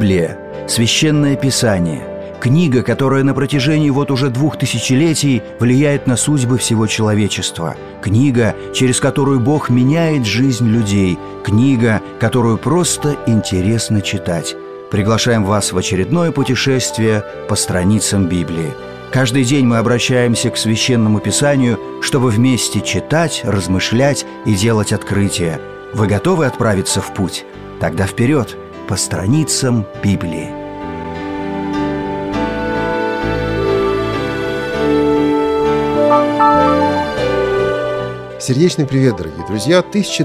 Библия – священное писание, книга, которая на протяжении уже 2000 влияет на судьбы всего человечества, книга, через которую Бог меняет жизнь людей, книга, которую просто интересно читать. Приглашаем вас в очередное путешествие по страницам Библии. Каждый день мы обращаемся к Священному Писанию, чтобы вместе читать, размышлять и делать открытия. Вы готовы отправиться в путь? Тогда вперед, по страницам Библии. Сердечный привет, дорогие друзья!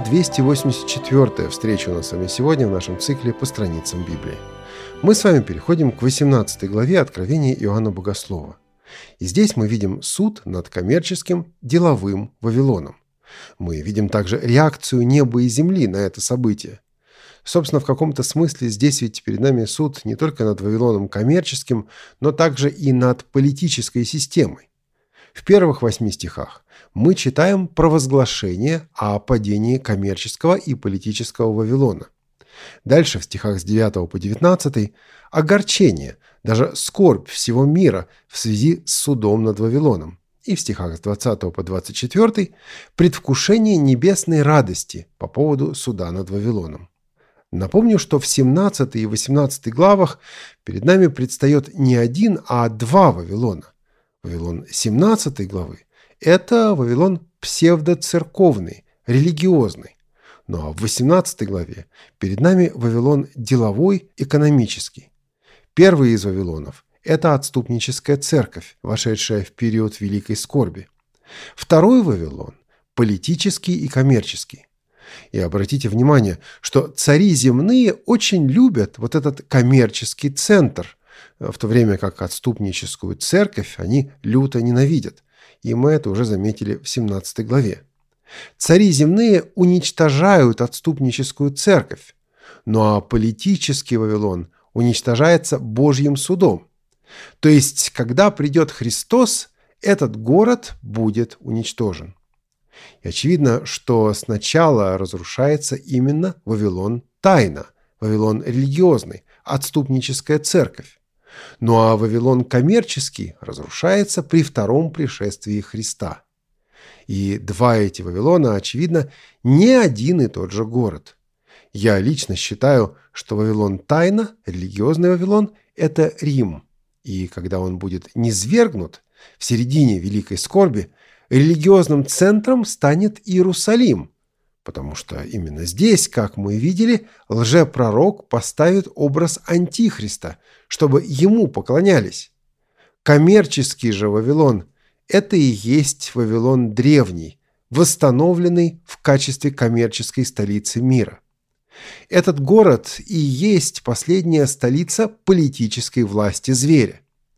1284-я встреча у нас с вами сегодня в нашем цикле по страницам Библии. Мы с вами переходим к 18 главе Откровения Иоанна Богослова. И здесь мы видим суд над коммерческим, деловым Вавилоном. Мы видим также реакцию неба и земли на это событие. Собственно, в каком-то смысле здесь ведь перед нами суд не только над Вавилоном коммерческим, но также и над политической системой. В первых 8 стихах мы читаем провозглашение о падении коммерческого и политического Вавилона. Дальше в стихах с 9 по 19 огорчение, даже скорбь всего мира в связи с судом над Вавилоном. И в стихах с 20 по 24 предвкушение небесной радости по поводу суда над Вавилоном. Напомню, что в 17 и 18 главах перед нами предстает не один, а 2 Вавилона. Вавилон 17 главы – это Вавилон псевдоцерковный, религиозный. Ну а в 18 главе перед нами Вавилон деловой, экономический. Первый из Вавилонов – это отступническая церковь, вошедшая в период великой скорби. Второй Вавилон – политический и коммерческий. И обратите внимание, что цари земные очень любят вот этот коммерческий центр, в то время как отступническую церковь они люто ненавидят. И мы это уже заметили в 17 главе. Цари земные уничтожают отступническую церковь, ну а политический Вавилон уничтожается Божьим судом. То есть, когда придет Христос, этот город будет уничтожен. И очевидно, что сначала разрушается именно Вавилон тайно, Вавилон религиозный, отступническая церковь. Ну а Вавилон коммерческий разрушается при втором пришествии Христа. И 2 эти Вавилона, очевидно, не один и тот же город. Я лично считаю, что Вавилон тайно, религиозный Вавилон – это Рим. И когда он будет низвергнут в середине Великой Скорби, религиозным центром станет Иерусалим, потому что именно здесь, как мы видели, лжепророк поставит образ Антихриста, чтобы ему поклонялись. Коммерческий же Вавилон – это и есть Вавилон древний, восстановленный в качестве коммерческой столицы мира. Этот город и есть последняя столица политической власти зверя.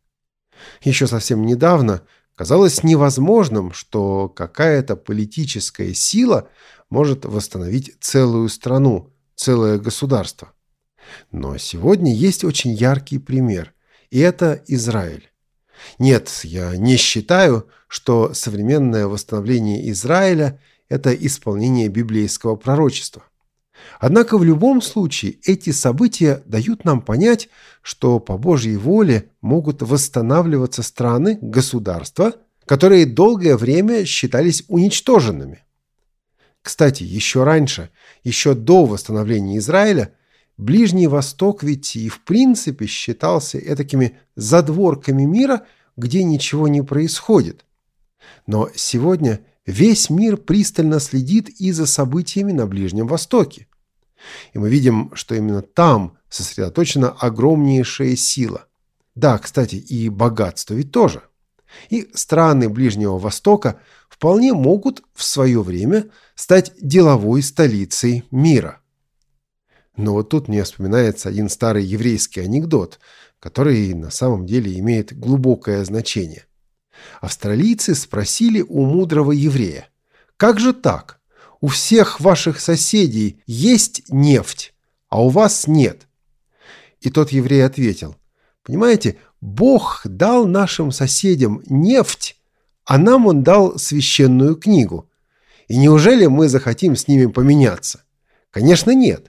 Еще совсем недавно казалось невозможным, что какая-то политическая сила может восстановить целую страну, целое государство. Но сегодня есть очень яркий пример, и это Израиль. Нет, я не считаю, что современное восстановление Израиля – это исполнение библейского пророчества. Однако в любом случае эти события дают нам понять, что по Божьей воле могут восстанавливаться страны, государства, которые долгое время считались уничтоженными. Кстати, еще раньше, еще до восстановления Израиля, Ближний Восток ведь и в принципе считался этакими задворками мира, где ничего не происходит. Но сегодня весь мир пристально следит и за событиями на Ближнем Востоке. И мы видим, что именно там сосредоточена огромнейшая сила. Да, кстати, и богатство ведь тоже. И страны Ближнего Востока вполне могут в свое время стать деловой столицей мира. Но вот тут мне вспоминается один старый еврейский анекдот, который на самом деле имеет глубокое значение. Австралийцы спросили у мудрого еврея: «Как же так? У всех ваших соседей есть нефть, а у вас нет?» И тот еврей ответил: «Понимаете, Бог дал нашим соседям нефть, а нам Он дал священную книгу. И неужели мы захотим с ними поменяться? Конечно, нет.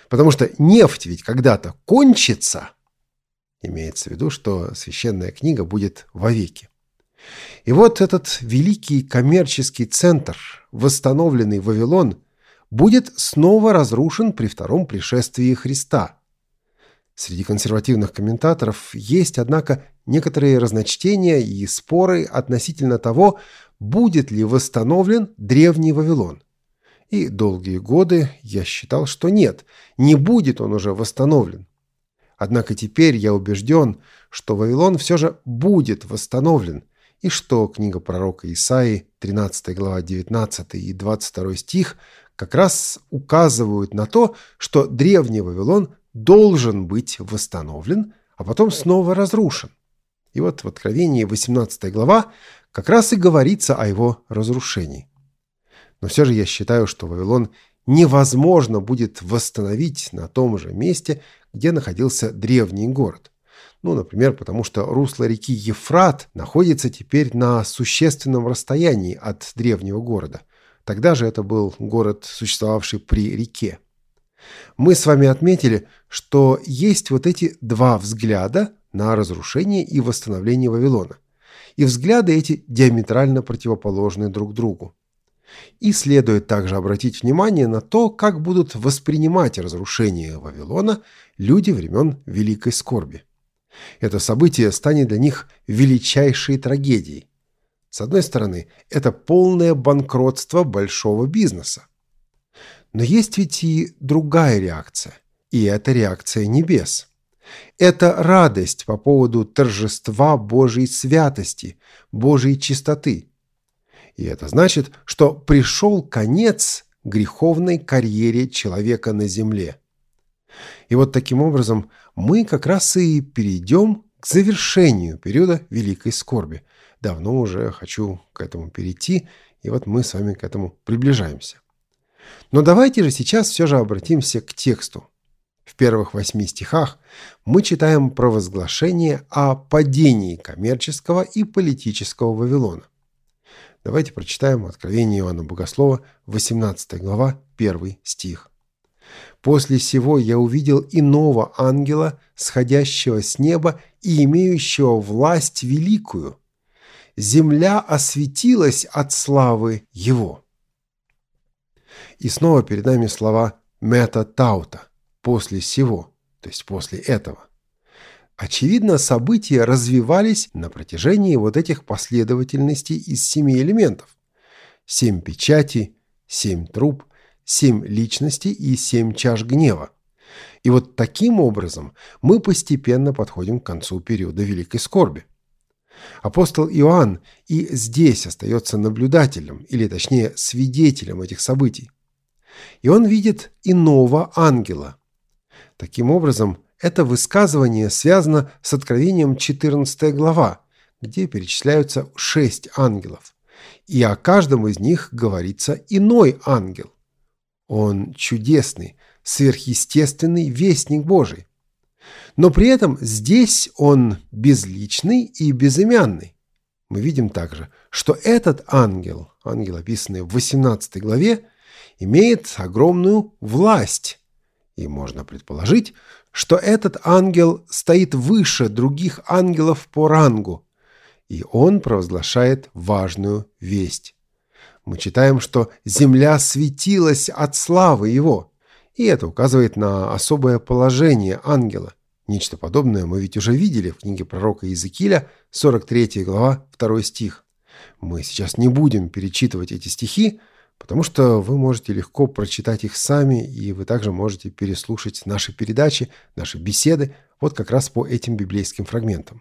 Потому что нефть ведь когда-то кончится. Имеется в виду, что священная книга будет вовеки. И вот этот великий коммерческий центр, восстановленный Вавилон, будет снова разрушен при втором пришествии Христа. Среди консервативных комментаторов есть, однако, некоторые разночтения и споры относительно того, будет ли восстановлен древний Вавилон. И долгие годы я считал, что нет, не будет он уже восстановлен. Однако теперь я убежден, что Вавилон все же будет восстановлен, и что книга пророка Исаии, 13 глава 19 и 22 стих, как раз указывают на то, что древний Вавилон должен быть восстановлен, а потом снова разрушен. И вот в Откровении 18 глава как раз и говорится о его разрушении. Но все же я считаю, что Вавилон невозможно будет восстановить на том же месте, где находился древний город. Например, потому что русло реки Ефрат находится теперь на существенном расстоянии от древнего города. Тогда же это был город, существовавший при реке. Мы с вами отметили, что есть вот эти два взгляда на разрушение и восстановление Вавилона. И взгляды эти диаметрально противоположны друг другу. И следует также обратить внимание на то, как будут воспринимать разрушение Вавилона люди времен Великой Скорби. Это событие станет для них величайшей трагедией. С одной стороны, это полное банкротство большого бизнеса. Но есть ведь и другая реакция, и это реакция небес. Это радость по поводу торжества Божьей святости, Божьей чистоты. И это значит, что пришел конец греховной карьере человека на земле. И вот таким образом мы как раз и перейдем к завершению периода Великой Скорби. Давно уже хочу к этому перейти, и вот мы с вами к этому приближаемся. Но давайте же сейчас все же обратимся к тексту. В первых 8 стихах мы читаем провозглашение о падении коммерческого и политического Вавилона. Давайте прочитаем Откровение Иоанна Богослова, 18 глава, 1 стих. «После сего я увидел иного ангела, сходящего с неба и имеющего власть великую. Земля осветилась от славы его». И снова перед нами слова «мета таута» – «после сего», то есть после этого. Очевидно, события развивались на протяжении вот этих последовательностей из 7 элементов. 7 печатей, 7 труб, 7 личностей и 7 чаш гнева. И вот таким образом мы постепенно подходим к концу периода Великой Скорби. Апостол Иоанн и здесь остается наблюдателем, или точнее свидетелем этих событий. И он видит иного ангела. Таким образом, это высказывание связано с Откровением 14 глава, где перечисляются 6 ангелов. И о каждом из них говорится иной ангел. Он чудесный, сверхъестественный вестник Божий. Но при этом здесь он безличный и безымянный. Мы видим также, что этот ангел, описанный в 18 главе, имеет огромную власть. И можно предположить, что этот ангел стоит выше других ангелов по рангу, и он провозглашает важную весть. Мы читаем, что земля светилась от славы его, и это указывает на особое положение ангела. Нечто подобное мы ведь уже видели в книге пророка Иезекииля, 43 глава, 2 стих. Мы сейчас не будем перечитывать эти стихи, потому что вы можете легко прочитать их сами, и вы также можете переслушать наши передачи, наши беседы, вот как раз по этим библейским фрагментам.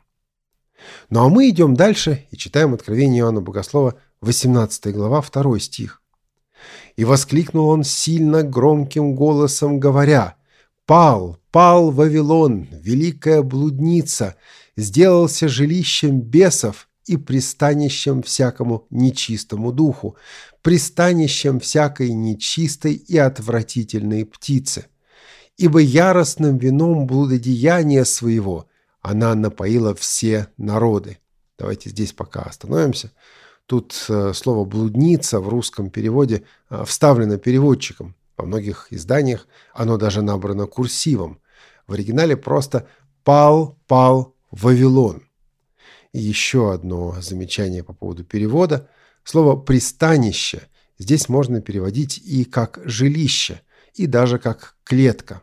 Ну а мы идем дальше и читаем Откровение Иоанна Богослова, 18 глава, 2 стих. «И воскликнул он сильно громким голосом, говоря: «Пал, пал Вавилон, великая блудница, сделался жилищем бесов и пристанищем всякому нечистому духу, пристанищем всякой нечистой и отвратительной птицы. Ибо яростным вином блудодеяния своего она напоила все народы». Давайте здесь пока остановимся. Тут слово «блудница» в русском переводе вставлено переводчиком. Во многих изданиях оно даже набрано курсивом. В оригинале просто «пал, пал Вавилон». И еще одно замечание по поводу перевода. Слово «пристанище» здесь можно переводить и как «жилище», и даже как «клетка».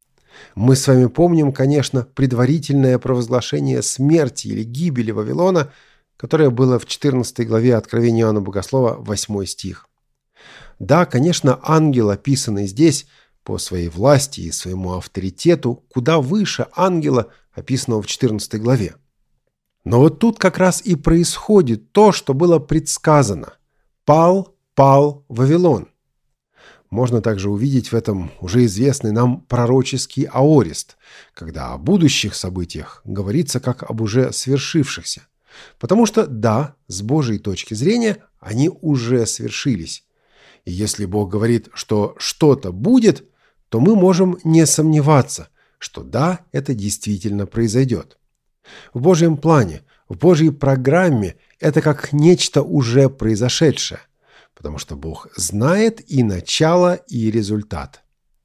Мы с вами помним, конечно, предварительное провозглашение смерти или гибели Вавилона, которое было в 14 главе Откровения Иоанна Богослова, 8 стих. Да, конечно, ангел, описанный здесь по своей власти и своему авторитету, куда выше ангела, описанного в 14 главе. Но вот тут как раз и происходит то, что было предсказано. «Пал, пал Вавилон». Можно также увидеть в этом уже известный нам пророческий аорист, когда о будущих событиях говорится как об уже свершившихся. Потому что, да, с Божьей точки зрения, они уже свершились. И если Бог говорит, что что-то будет, то мы можем не сомневаться, что да, это действительно произойдет. В Божьем плане, в Божьей программе это как нечто уже произошедшее, потому что Бог знает и начало, и результат.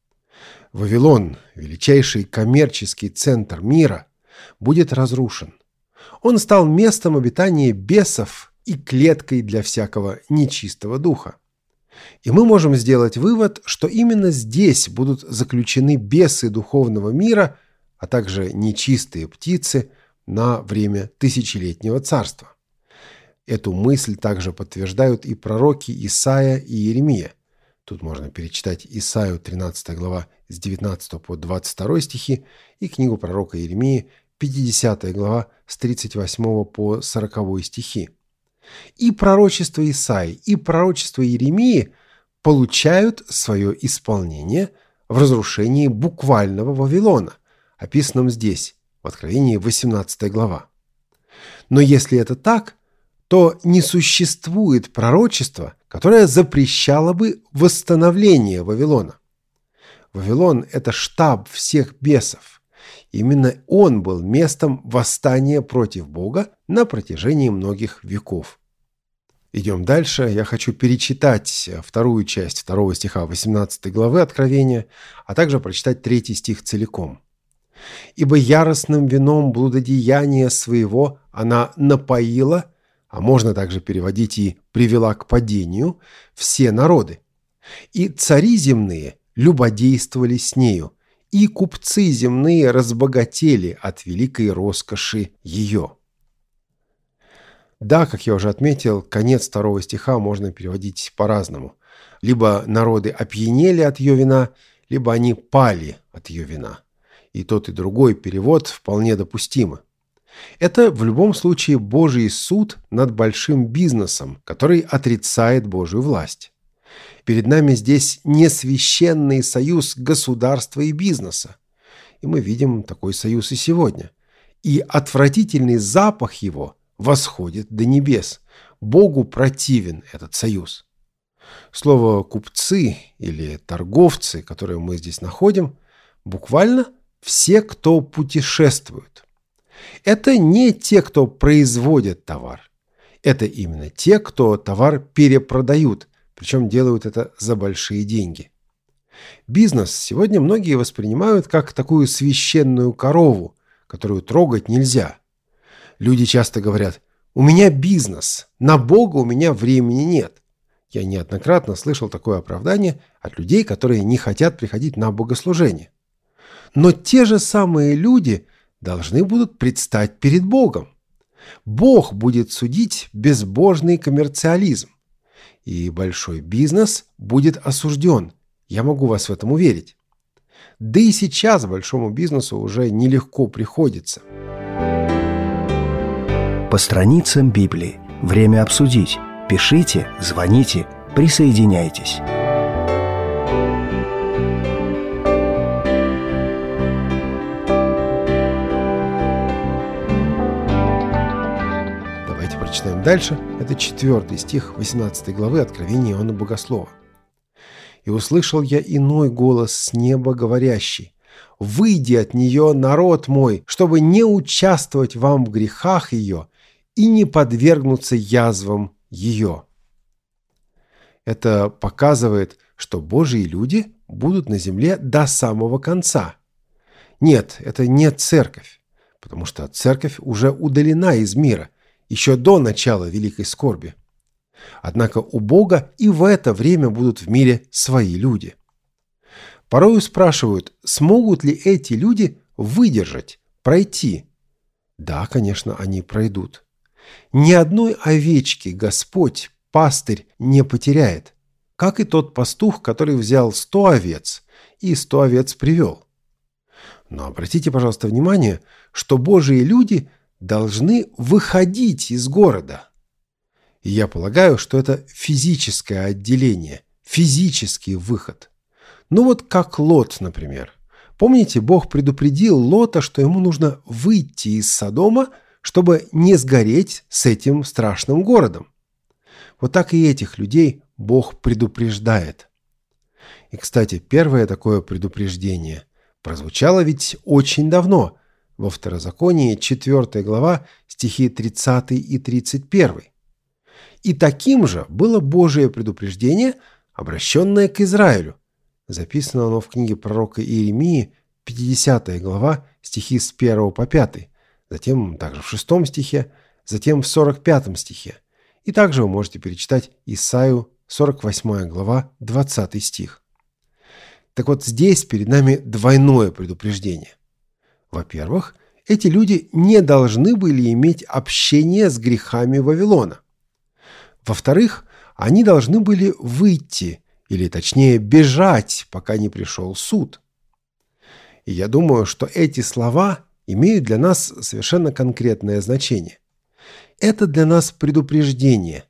Вавилон, величайший коммерческий центр мира, будет разрушен. Он стал местом обитания бесов и клеткой для всякого нечистого духа. И мы можем сделать вывод, что именно здесь будут заключены бесы духовного мира, а также нечистые птицы на время тысячелетнего царства. Эту мысль также подтверждают и пророки Исаия и Иеремия. Тут можно перечитать Исаию 13 глава с 19 по 22 стихи и книгу пророка Иеремии 50 глава с 38 по 40 стихи. И пророчество Исаии, и пророчество Иеремии получают свое исполнение в разрушении буквального Вавилона, описанном здесь, в Откровении 18 глава. Но если это так, то не существует пророчества, которое запрещало бы восстановление Вавилона. Вавилон – это штаб всех бесов. Именно он был местом восстания против Бога на протяжении многих веков. Идем дальше. Я хочу перечитать вторую часть 2 стиха 18 главы Откровения, а также прочитать 3 стих целиком. «Ибо яростным вином блудодеяния своего она напоила», а можно также переводить и «привела к падению» все народы. «И цари земные любодействовали с нею, и купцы земные разбогатели от великой роскоши ее». Да, как я уже отметил, конец 2 стиха можно переводить по-разному. Либо народы опьянели от ее вина, либо они пали от ее вина. И тот, и другой перевод вполне допустимы. Это в любом случае Божий суд над большим бизнесом, который отрицает Божью власть. Перед нами здесь не священный союз государства и бизнеса. И мы видим такой союз и сегодня. И отвратительный запах его восходит до небес. Богу противен этот союз. Слово «купцы» или «торговцы», которые мы здесь находим, буквально все, кто путешествуют. Это не те, кто производит товар. Это именно те, кто товар перепродают, причем делают это за большие деньги. Бизнес сегодня многие воспринимают как такую священную корову, которую трогать нельзя. Люди часто говорят: «У меня бизнес, на Бога у меня времени нет». Я неоднократно слышал такое оправдание от людей, которые не хотят приходить на богослужение. Но те же самые люди должны будут предстать перед Богом. Бог будет судить безбожный коммерциализм. И большой бизнес будет осужден. Я могу вас в этом уверить. Да и сейчас большому бизнесу уже нелегко приходится. По страницам Библии. Время обсудить. Пишите, звоните, присоединяйтесь. Читаем дальше. Это 4 стих 18 главы Откровения Иоанна Богослова. «И услышал я иной голос с неба, говорящий: выйди от нее, народ мой, чтобы не участвовать вам в грехах ее и не подвергнуться язвам ее». Это показывает, что Божьи люди будут на земле до самого конца. Нет, это не церковь, потому что церковь уже удалена из мира, еще до начала великой скорби. Однако у Бога и в это время будут в мире свои люди. Порою спрашивают, смогут ли эти люди выдержать, пройти? Да, конечно, они пройдут. Ни одной овечки Господь, пастырь, не потеряет, как и тот пастух, который взял 100 овец и 100 овец привел. Но обратите, пожалуйста, внимание, что Божьи люди должны выходить из города. И я полагаю, что это физическое отделение, физический выход. Ну вот как Лот, например. Помните, Бог предупредил Лота, что ему нужно выйти из Содома, чтобы не сгореть с этим страшным городом. Вот так и этих людей Бог предупреждает. И, кстати, первое такое предупреждение прозвучало ведь очень давно, во Второзаконии 4 глава, стихи 30 и 31. И таким же было Божие предупреждение, обращенное к Израилю. Записано оно в книге пророка Иеремии, 50 глава, стихи с 1 по 5, затем также в 6 стихе, затем в 45 стихе. И также вы можете перечитать Исаию, 48 глава, 20 стих. Так вот, здесь перед нами двойное предупреждение. Во-первых, эти люди не должны были иметь общение с грехами Вавилона. Во-вторых, они должны были выйти, или точнее бежать, пока не пришел суд. И я думаю, что эти слова имеют для нас совершенно конкретное значение. Это для нас предупреждение.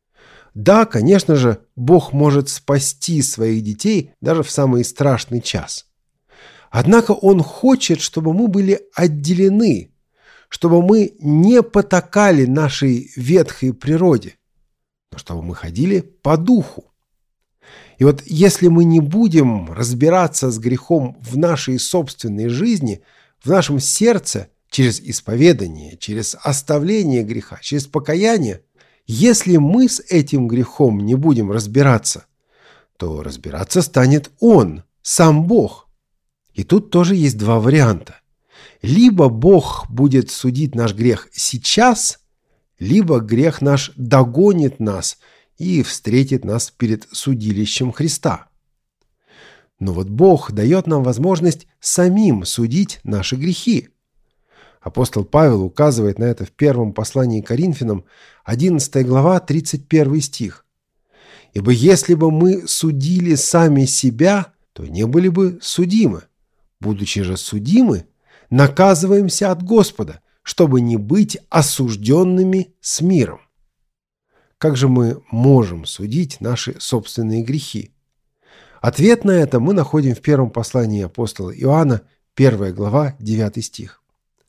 Да, конечно же, Бог может спасти своих детей даже в самый страшный час. Однако Он хочет, чтобы мы были отделены, чтобы мы не потакали нашей ветхой природе, но чтобы мы ходили по духу. И вот если мы не будем разбираться с грехом в нашей собственной жизни, в нашем сердце, через исповедание, через оставление греха, через покаяние, если мы с этим грехом не будем разбираться, то разбираться станет Он, сам Бог. И тут тоже есть два варианта. Либо Бог будет судить наш грех сейчас, либо грех наш догонит нас и встретит нас перед судилищем Христа. Но вот Бог дает нам возможность самим судить наши грехи. Апостол Павел указывает на это в первом послании к Коринфянам, 11 глава, 31 стих. «Ибо если бы мы судили сами себя, то не были бы судимы. Будучи же судимы, наказываемся от Господа, чтобы не быть осужденными с миром». Как же мы можем судить наши собственные грехи? Ответ на это мы находим в первом послании апостола Иоанна, 1 глава, 9 стих.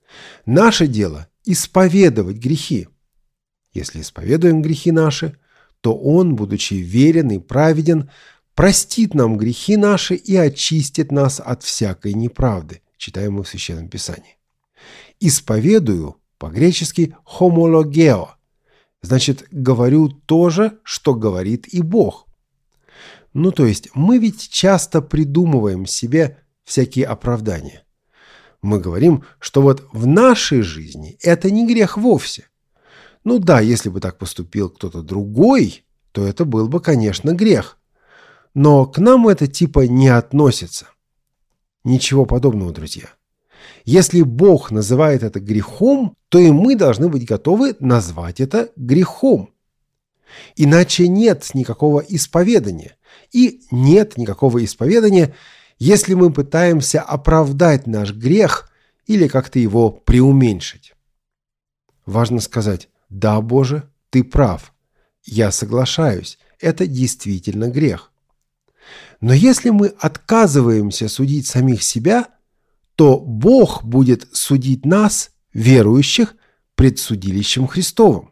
Наше дело – исповедовать грехи. Если исповедуем грехи наши, то Он, будучи верен и праведен, простит нам грехи наши и очистит нас от всякой неправды, читаем мы в Священном Писании. Исповедую по-гречески «homologeo», значит, говорю то же, что говорит и Бог. Ну, то есть, мы ведь часто придумываем себе всякие оправдания. Мы говорим, что вот в нашей жизни это не грех вовсе. Ну да, если бы так поступил кто-то другой, то это был бы, конечно, грех. Но к нам это типа не относится. Ничего подобного, друзья. Если Бог называет это грехом, то и мы должны быть готовы назвать это грехом. Иначе нет никакого исповедания. И нет никакого исповедания, если мы пытаемся оправдать наш грех или как-то его преуменьшить. Важно сказать: «Да, Боже, Ты прав. Я соглашаюсь, это действительно грех». Но если мы отказываемся судить самих себя, то Бог будет судить нас, верующих, пред судилищем Христовым.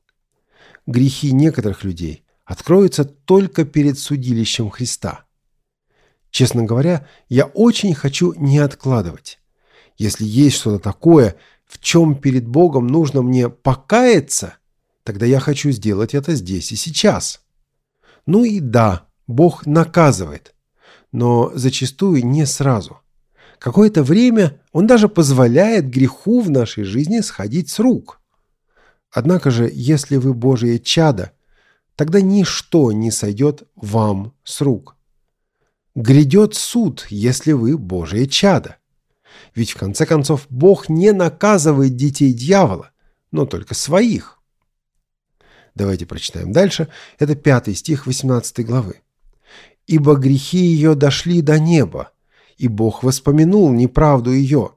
Грехи некоторых людей откроются только перед судилищем Христа. Честно говоря, я очень хочу не откладывать. Если есть что-то такое, в чем перед Богом нужно мне покаяться, тогда я хочу сделать это здесь и сейчас. Ну и да, Бог наказывает, но зачастую не сразу. Какое-то время Он даже позволяет греху в нашей жизни сходить с рук. Однако же, если вы Божие чадо, тогда ничто не сойдет вам с рук. Грядет суд, если вы Божие чадо. Ведь в конце концов Бог не наказывает детей дьявола, но только своих. Давайте прочитаем дальше. Это 5 стих 18 главы. «Ибо грехи ее дошли до неба, и Бог воспомянул неправду ее».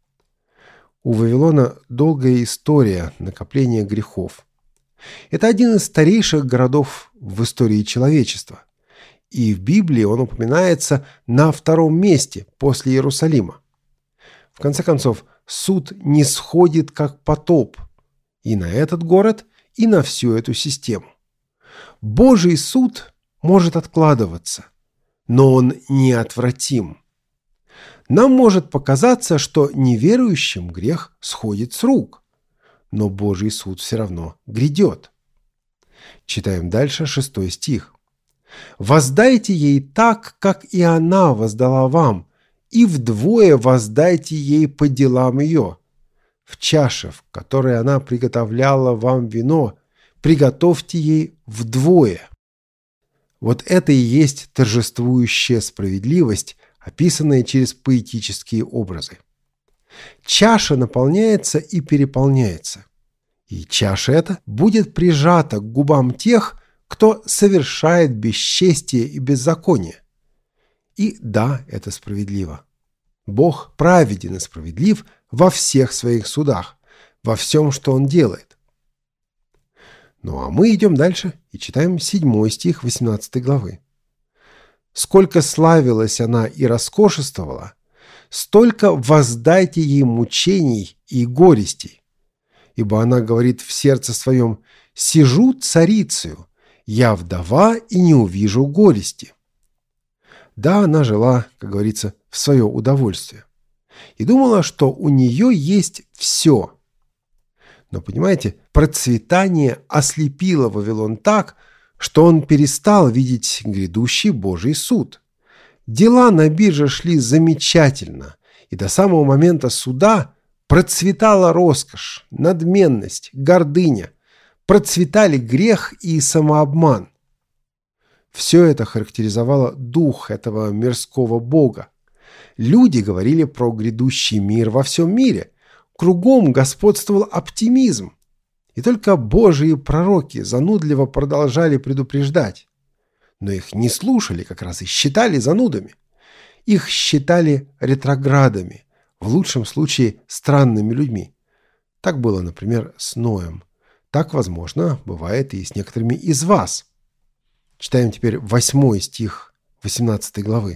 У Вавилона долгая история накопления грехов. Это один из старейших городов в истории человечества. И в Библии он упоминается на 2-м месте после Иерусалима. В конце концов, суд не сходит как потоп и на этот город, и на всю эту систему. Божий суд может откладываться, но он неотвратим. Нам может показаться, что неверующим грех сходит с рук, но Божий суд все равно грядет. Читаем дальше 6 стих. «Воздайте ей так, как и она воздала вам, и вдвое воздайте ей по делам ее. В чаше, в которой она приготовляла вам вино, приготовьте ей вдвое». Вот это и есть торжествующая справедливость, описанная через поэтические образы. Чаша наполняется и переполняется. И чаша эта будет прижата к губам тех, кто совершает бесчестие и беззаконие. И да, это справедливо. Бог праведен и справедлив во всех своих судах, во всем, что Он делает. Ну а мы идем дальше и читаем 7 стих 18 главы. «Сколько славилась она и роскошествовала, столько воздайте ей мучений и горестей. Ибо она говорит в сердце своем: сижу царицею, я вдова и не увижу горести». Да, она жила, как говорится, в свое удовольствие. И думала, что у нее есть все. Но, понимаете, процветание ослепило Вавилон так, что он перестал видеть грядущий Божий суд. Дела на бирже шли замечательно, и до самого момента суда процветала роскошь, надменность, гордыня, процветали грех и самообман. Все это характеризовало дух этого мирского бога. Люди говорили про грядущий мир во всем мире. Кругом господствовал оптимизм. И только Божьи пророки занудливо продолжали предупреждать. Но их не слушали как раз и считали занудами. Их считали ретроградами, в лучшем случае странными людьми. Так было, например, с Ноем. Так, возможно, бывает и с некоторыми из вас. Читаем теперь 8 стих 18 главы.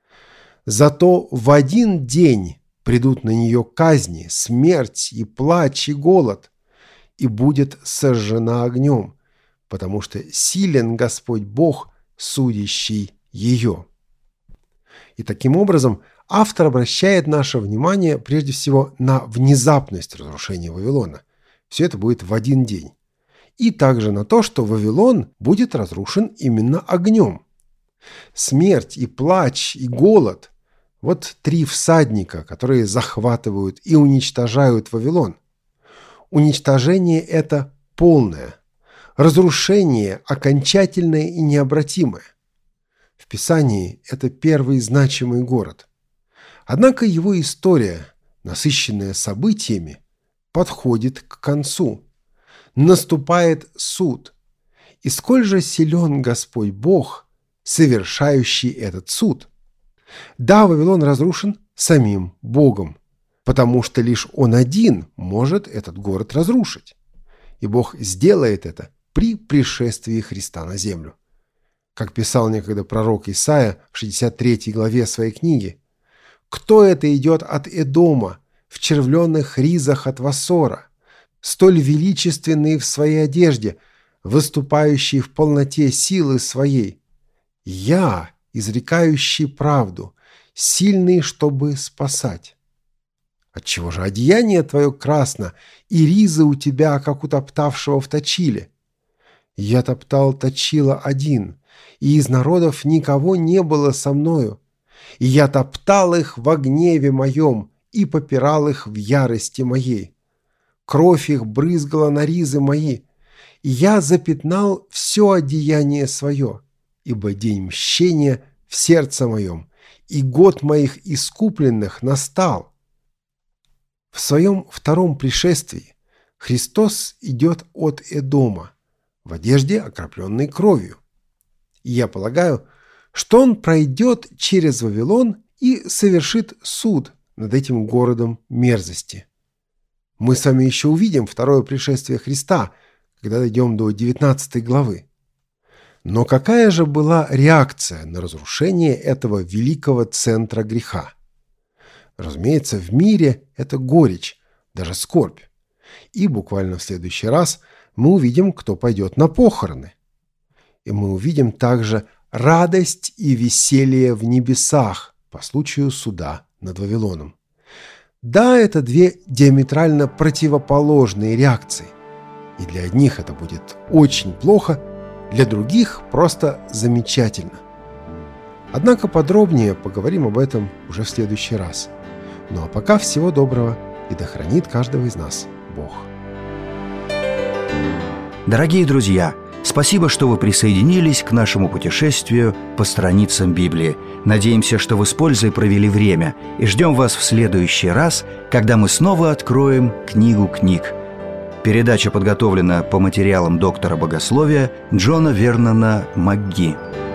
«Зато в один день придут на нее казни, смерть и плач и голод, и будет сожжена огнем, потому что силен Господь Бог, судящий ее». И таким образом автор обращает наше внимание прежде всего на внезапность разрушения Вавилона. Все это будет в один день. И также на то, что Вавилон будет разрушен именно огнем. Смерть и плач и голод – вот 3 всадника, которые захватывают и уничтожают Вавилон. Уничтожение это полное, разрушение окончательное и необратимое. В Писании это первый значимый город. Однако его история, насыщенная событиями, подходит к концу. Наступает суд. И сколь же силен Господь Бог, совершающий этот суд. Да, Вавилон разрушен самим Богом, потому что лишь Он один может этот город разрушить. И Бог сделает это при пришествии Христа на землю. Как писал некогда пророк Исаия в 63 главе своей книги: «Кто это идет от Эдома, в червленных ризах от Вассора, столь величественный в своей одежде, выступающий в полноте силы своей? Я, изрекающий правду, сильный, чтобы спасать. Отчего же одеяние твое красно, и ризы у тебя, как у топтавшего в точиле? Я топтал точила один, и из народов никого не было со мною. И я топтал их во гневе моем и попирал их в ярости моей. Кровь их брызгала на ризы мои, и я запятнал все одеяние свое, ибо день мщения в сердце моем, и год моих искупленных настал. В своем втором пришествии Христос идет от Эдома, в одежде, окропленной кровью. И я полагаю, что Он пройдет через Вавилон и совершит суд над этим городом мерзости. Мы с вами еще увидим второе пришествие Христа, когда дойдем до 19 главы. Но какая же была реакция на разрушение этого великого центра греха? Разумеется, в мире это горечь, даже скорбь. И буквально в следующий раз мы увидим, кто пойдет на похороны. И мы увидим также радость и веселье в небесах по случаю суда над Вавилоном. Да, это две диаметрально противоположные реакции. И для одних это будет очень плохо, для других просто замечательно. Однако подробнее поговорим об этом уже в следующий раз. Ну а пока всего доброго, и да хранит каждого из нас Бог. Дорогие друзья, спасибо, что вы присоединились к нашему путешествию по страницам Библии. Надеемся, что вы с пользой провели время, и ждем вас в следующий раз, когда мы снова откроем книгу книг. Передача подготовлена по материалам доктора богословия Джона Вернона МакГи.